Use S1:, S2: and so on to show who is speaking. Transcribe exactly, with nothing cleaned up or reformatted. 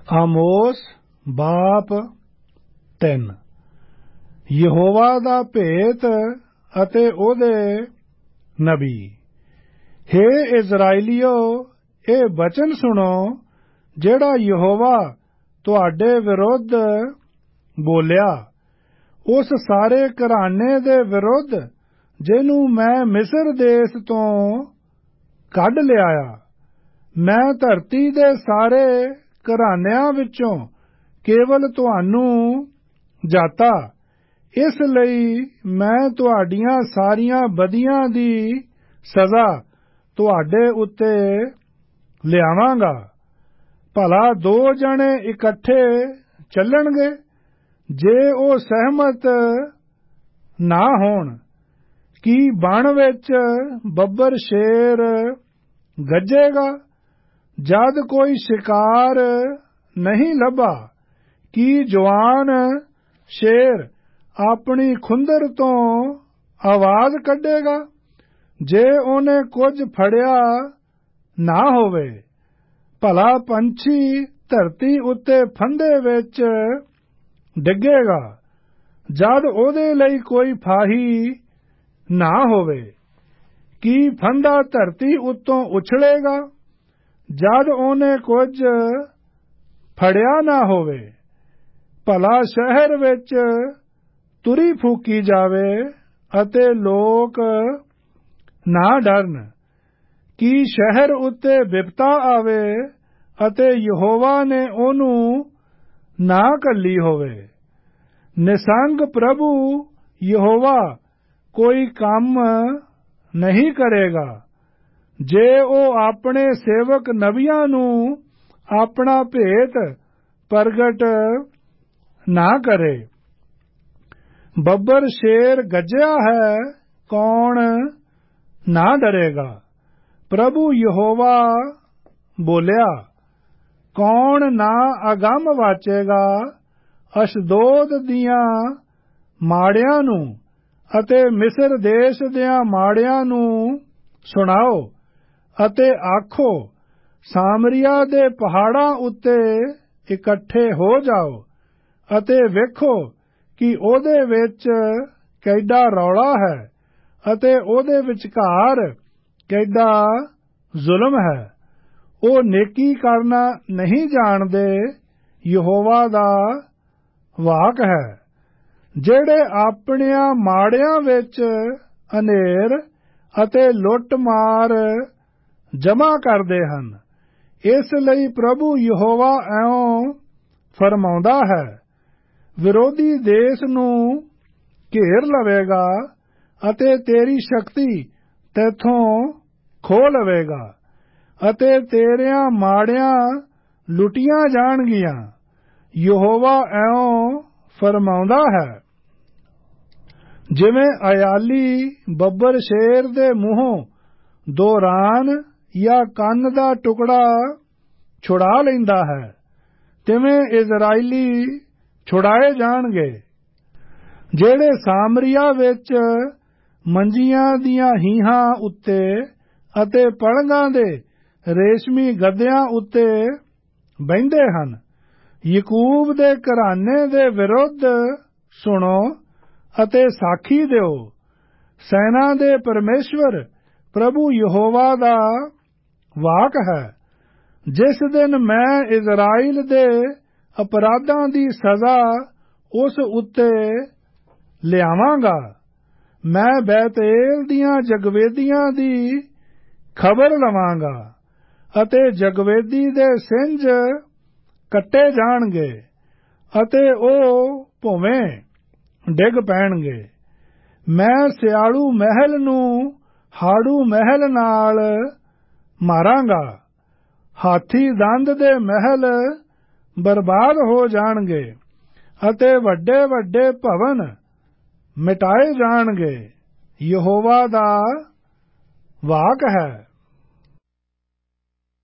S1: ਆਮੋਸ ਬਾਪ ਤਿੰਨ। ਯਹੋਵਾ ਦਾ ਭੇਤ ਅਤੇ ਉਹਦੇ ਨਬੀ। ਹੇ ਇਜ਼ਰਾਈਲੀਓ, ਇਹ ਬਚਨ ਸੁਣੋ ਜਿਹੜਾ ਯਹੋਵਾ ਤੁਹਾਡੇ ਵਿਰੁੱਧ ਬੋਲਿਆ, ਉਸ ਸਾਰੇ ਘਰਾਣੇ ਦੇ ਵਿਰੁੱਧ ਜਿਹਨੂੰ ਮੈਂ ਮਿਸਰ ਦੇਸ਼ ਤੋਂ ਕੱਢ ਲਿਆਇਆ। ਮੈਂ ਧਰਤੀ ਦੇ ਸਾਰੇ ਘਰਾਣਿਆਂ ਵਿੱਚੋਂ ਕੇਵਲ ਤੁਹਾਨੂੰ ਜਾਤਾ, ਇਸ ਲਈ ਮੈਂ ਤੁਹਾਡੀਆਂ ਸਾਰੀਆਂ ਬਦੀਆਂ ਦੀ ਸਜ਼ਾ ਤੁਹਾਡੇ ਉੱਤੇ ਲਿਆਵਾਂਗਾ। ਭਲਾ ਦੋ ਜਣੇ ਇਕੱਠੇ ਚੱਲਣਗੇ, ਜੇ ਉਹ ਸਹਿਮਤ ਨਾ ਹੋਣ? ਕੀ ਬਣ ਵਿੱਚ ਬੱਬਰ ਸ਼ੇਰ ਗੱਜੇਗਾ ਜਦ ਕੋਈ ਸ਼ਿਕਾਰ ਨਹੀਂ ਲੱਭਾ? ਕੀ ਜਵਾਨ ਸ਼ੇਰ ਆਪਣੀ ਖੁੰਦਰ ਤੋਂ ਆਵਾਜ਼ ਕੱਢੇਗਾ ਜੇ ਉਹਨੇ ਕੁਝ ਫੜਿਆ ਨਾ ਹੋਵੇ? ਭਲਾ ਪੰਛੀ ਧਰਤੀ ਉੱਤੇ ਫੰਦੇ ਵਿੱਚ ਡਿੱਗੇਗਾ ਜਦ ਉਹਦੇ ਲਈ ਕੋਈ ਫਾਹੀ ਨਾ ਹੋਵੇ? ਕੀ ਫੰਦਾ ਧਰਤੀ ਉੱਤੋਂ ਉਛਲੇਗਾ ਜਦ ਉਹਨੇ ਕੁਝ ਫੜਿਆ ਨਾ ਹੋਵੇ? ਭਲਾ ਸ਼ਹਿਰ ਵਿੱਚ ਤੁਰੀ ਫੂਕੀ ਜਾਵੇ ਅਤੇ ਲੋਕ ਨਾ ਡਰਨ? ਕੀ ਸ਼ਹਿਰ ਉੱਤੇ ਬਿਪਤਾ ਆਵੇ ਅਤੇ ਯਹੋਵਾ ਨੇ ਉਹਨੂੰ ਨਾ ਘੱਲੀ ਹੋਵੇ? ਨਿਸੰਗ ਪ੍ਰਭੂ ਯਹੋਵਾ ਕੋਈ ਕੰਮ ਨਹੀਂ ਕਰੇਗਾ ਜੇ ਉਹ ਆਪਣੇ ਸੇਵਕ ਨਬੀਆਂ ਨੂੰ ਆਪਣਾ ਭੇਤ ਪ੍ਰਗਟ ਨਾ ਕਰੇ। ਬੱਬਰ ਸ਼ੇਰ ਗੱਜਿਆ ਹੈ, ਕੌਣ ਨਾ ਡਰੇਗਾ? ਪ੍ਰਭੂ ਯਹੋਵਾ ਬੋਲਿਆ, ਕੌਣ ਨਾ ਅਗੰਮ ਵਾਚੇਗਾ? ਅਸ਼ਦੋਦ ਦੀਆਂ ਮਾੜਿਆਂ ਨੂੰ ਅਤੇ ਮਿਸਰ ਦੇਸ਼ ਦਿਆਂ ਮਾੜਿਆਂ ਨੂੰ ਸੁਣਾਓ ਅਤੇ ਆਖੋ, ਸਾਮਰੀਆ ਦੇ ਪਹਾੜਾਂ ਉੱਤੇ ਇਕੱਠੇ ਹੋ ਜਾਓ ਅਤੇ ਵੇਖੋ ਕਿ ਉਹਦੇ ਵਿੱਚ ਕਿੱਡਾ ਰੌਲਾ ਹੈ ਅਤੇ ਉਹਦੇ ਵਿਚਕਾਰ ਕਿੱਡਾ ਜ਼ੁਲਮ ਹੈ। ਉਹ ਨੇਕੀ ਕਰਨਾ ਨਹੀਂ ਜਾਣਦੇ, ਯਹੋਵਾ ਦਾ ਵਾਕ ਹੈ। ਜਿਹੜੇ ਆਪਣਿਆਂ ਮਾੜਿਆਂ ਵਿੱਚ ਹਨੇਰ ਅਤੇ ਲੁੱਟ ਮਾਰ ਜਮ੍ਹਾਂ ਕਰਦੇ ਹਨ। ਇਸ ਲਈ ਪ੍ਰਭੂ ਯਹੋਵਾ ਇਉਂ ਫਰਮਾਉਂਦਾ ਹੈ, ਵਿਰੋਧੀ ਦੇਸ਼ ਨੂੰ ਘੇਰ ਲਵੇਗਾ ਅਤੇ ਤੇਰੀ ਸ਼ਕਤੀ ਤੈਥੋਂ ਖੋਹ ਲਵੇਗਾ ਅਤੇ ਤੇਰਿਆਂ ਮਾੜਿਆਂ ਲੁੱਟੀਆਂ ਜਾਣਗੀਆਂ। ਯਹੋਵਾ ਇਉਂ ਫਰਮਾਉਂਦਾ ਹੈ, ਜਿਵੇਂ ਅਯਾਲੀ ਬੱਬਰ ਸ਼ੇਰ ਦੇ ਮੂੰਹੋਂ ਦੋ ਰਾਨ ਜਾਂ ਕੰਨ ਦਾ ਟੁਕੜਾ ਛੁਡਾ ਲੈਂਦਾ ਹੈ, ਤਿਵੇਂ ਇਜ਼ਰਾਈਲੀ ਛੁਡਾਏ ਜਾਣਗੇ। ਜਿਹੜੇ ਸਾਮਰੀਆ ਵਿੱਚ ਮੰਜੀਆਂ ਦੀਆਂ ਹੀਹਾਂ ਉੱਤੇ ਅਤੇ ਪਲੰਘਾਂ ਦੇ ਰੇਸ਼ਮੀ ਗੱਦਿਆਂ ਉੱਤੇ ਬਹਿੰਦੇ ਹਨ, ਯਕੂਬ ਦੇ ਘਰਾਣੇ ਦੇ ਵਿਰੁੱਧ ਸੁਣੋ ਅਤੇ ਸਾਖੀ ਦਿਓ। ਸੈਨਾ ਦੇ ਪਰਮੇਸ਼ਵਰ ਪ੍ਰਭੂ ਯਹੋਵਾ ਦਾ ਵਾਕ ਹੈ, ਜਿਸ ਦਿਨ ਮੈਂ ਇਜ਼ਰਾਈਲ ਦੇ ਅਪਰਾਧਾਂ ਦੀ ਸਜ਼ਾ ਉਸ ਉੱਤੇ ਲਿਆਵਾਂਗਾ। ਮੈਂ ਬੈਤੇਲ ਦੀਆਂ ਜਗਵੇਦੀਆਂ ਦੀ ਖਬਰ ਲਵਾਂਗਾ ਅਤੇ ਜਗਵੇਦੀ ਦੇ ਸਿੰਜ ਕੱਟੇ ਜਾਣਗੇ ਅਤੇ ਉਹ ਭੁਵੇਂ ਡਿੱਗ ਪੈਣਗੇ। ਮੈਂ ਸਿਆਲੂ ਮਹਿਲ ਨੂੰ ਹਾੜੂ ਮਹਿਲ ਨਾਲ ਮਾਰਾਂਗਾ, ਹਾਥੀ ਦੰਦ ਦੇ ਮਹਿਲ ਬਰਬਾਦ ਹੋ ਜਾਣਗੇ ਅਤੇ ਵੱਡੇ ਵੱਡੇ ਭਵਨ ਮਿਟਾਏ ਜਾਣਗੇ। ਯਹੋਵਾ ਦਾ ਵਾਕ ਹੈ।